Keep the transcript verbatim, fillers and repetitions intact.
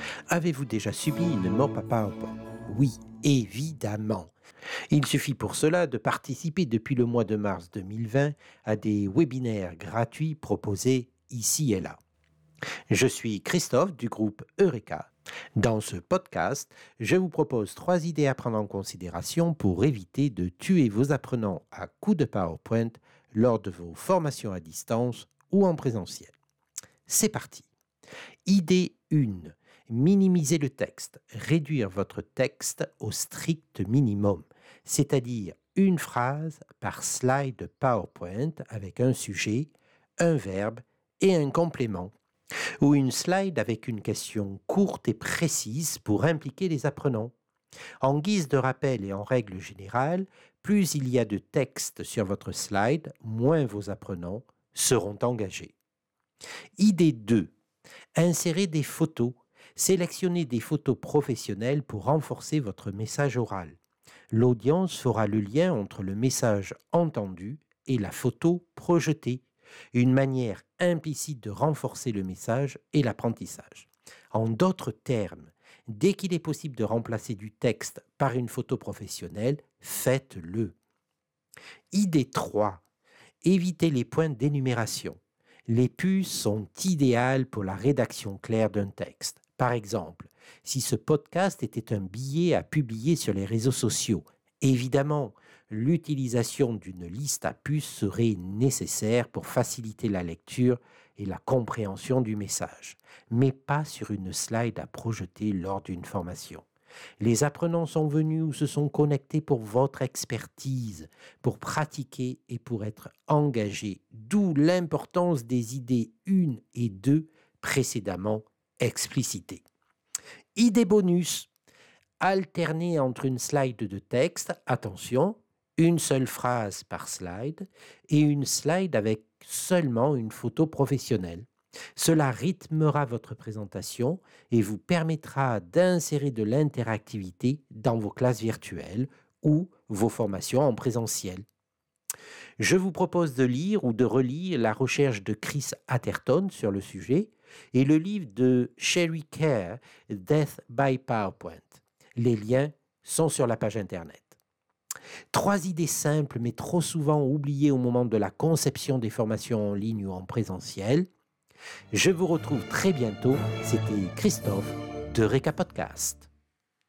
Avez-vous déjà subi une mort à PowerPoint? Oui, évidemment. Il suffit pour cela de participer depuis le mois de mars deux mille vingt à des webinaires gratuits proposés ici et là. Je suis Christophe du groupe Eureka. Dans ce podcast, je vous propose trois idées à prendre en considération pour éviter de tuer vos apprenants à coups de PowerPoint lors de vos formations à distance ou en présentiel. C'est parti. Idée un. Minimiser le texte. Réduire votre texte au strict minimum, c'est-à-dire une phrase par slide PowerPoint avec un sujet, un verbe et un complément, ou une slide avec une question courte et précise pour impliquer les apprenants. En guise de rappel et en règle générale, plus il y a de texte sur votre slide, moins vos apprenants seront engagés. Idée deux. Insérer des photos. Sélectionnez des photos professionnelles pour renforcer votre message oral. L'audience fera le lien entre le message entendu et la photo projetée, une manière implicite de renforcer le message et l'apprentissage. En d'autres termes, dès qu'il est possible de remplacer du texte par une photo professionnelle, faites-le. Idée trois. Évitez les points d'énumération. Les puces sont idéales pour la rédaction claire d'un texte. Par exemple, si ce podcast était un billet à publier sur les réseaux sociaux, évidemment, l'utilisation d'une liste à puces serait nécessaire pour faciliter la lecture et la compréhension du message, mais pas sur une slide à projeter lors d'une formation. Les apprenants sont venus ou se sont connectés pour votre expertise, pour pratiquer et pour être engagés, d'où l'importance des idées un et deux précédemment explicitées. Idée bonus, alterner entre une slide de texte, attention, une seule phrase par slide, et une slide avec seulement une photo professionnelle. Cela rythmera votre présentation et vous permettra d'insérer de l'interactivité dans vos classes virtuelles ou vos formations en présentiel. Je vous propose de lire ou de relire la recherche de Chris Atherton sur le sujet et le livre de Sherry Kerr, Death by PowerPoint. Les liens sont sur la page internet. Trois idées simples mais trop souvent oubliées au moment de la conception des formations en ligne ou en présentiel. Je vous retrouve très bientôt. C'était Christophe de Eureka Podcast.